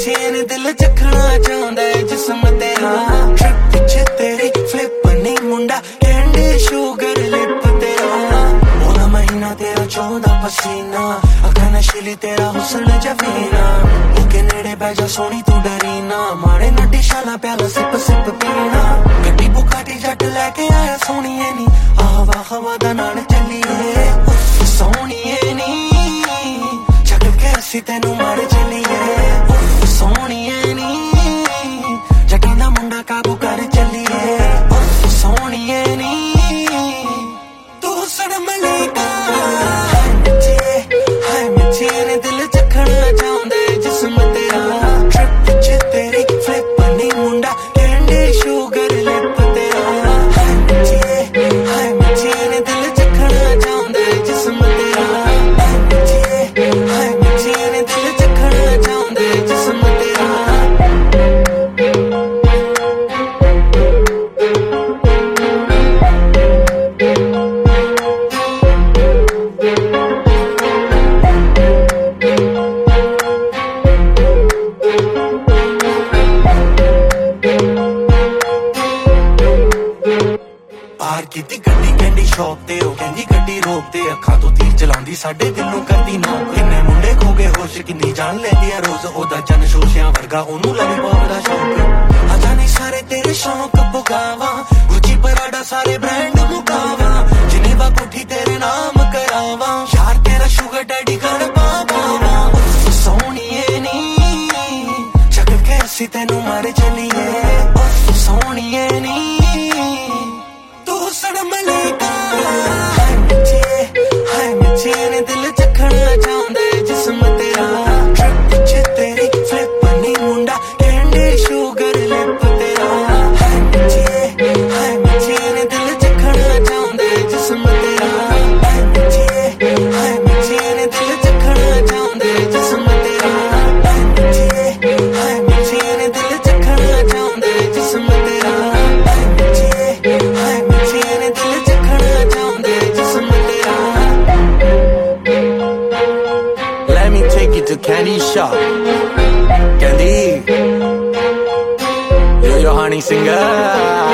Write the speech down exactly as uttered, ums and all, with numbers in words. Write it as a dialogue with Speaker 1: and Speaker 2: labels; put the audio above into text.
Speaker 1: chain दिल चखना चाहता है जिस्म तेरा ट्रिप पिछे तेरी फ्लिप नहीं मुंडा कैंडी शुगर लिप तेरा मोला महीना तेरा चौदह पसीना अखा नशीली तेरा हुस्न जफीना ओके नेड़े बैजा सोनी तू डरीना मारे नटी शाला प्याला सिप सिप पीना गड्डी बुखाटी जट लेके आया सोनिए नी आह वाह वादा नाल चलिए सोनिए नी चक कैसी तेनू मार चलिए सोनिए नी जटी दा मुंडा काबू कर चलिए सोनिए नी तू सड़ मलेका हाय मिठे हाय मिठे ने दिल चखना चाहता है जिस्म तेरा ट्रिप पिछे तेरी फ्लिप नहीं मुंडा कैंडी शुगर लिप तेरा हाय मिठे हाय मिठे ने दिल चखना चाहता है जिस्म तेरा हाय मिठे हाय मिठे ने दिल चखना चाहता है जिस्म तेरा पार कीती गड्डी कैंडी शॉप ते ओ कहंदी गड्डी रोक ते अखा तो तीर चलांदी साडे दिल नू करदी नॉक किन्ने मुंडे खो गए होश किन्नी जान लैंदी आ रोज ओदा जन शोशियां वर्गा ओनू लॉलीपॉप दा शौक आ जाने सारे तेरे शौक पुगावा गुची पराडा सारे ब्रांड मुकावा जिनेवा कोठी तेरे नाम करावा यार तेरा शुगर डैडी कर पावा सोनिए नी चक कैसी तेनू मार चलिए सोनिए नी तू सड़ मलेका हाय मिठे हाय मिठे ने दिल चखना चाहता है जिस्म तेरा ट्रिप पिछे तेरी फ्लिप नहीं मुंडा कैंडी शुगर लिप तेरा हाय मिठे हाय मिठे ने दिल चखना चाहता है जिस्म तेरा हाय मिठे हाय मिठे ने दिल चखना चाहता है जिस्म तेरा हाय मिठे हाय मिठे ने दिल चखना चाहता है जिस्म तेरा हाय मिठे हाय मिठे ने दिल चखना चाहता है जिस्म तेरा Let me take you to candy shop Candy You're your honey singer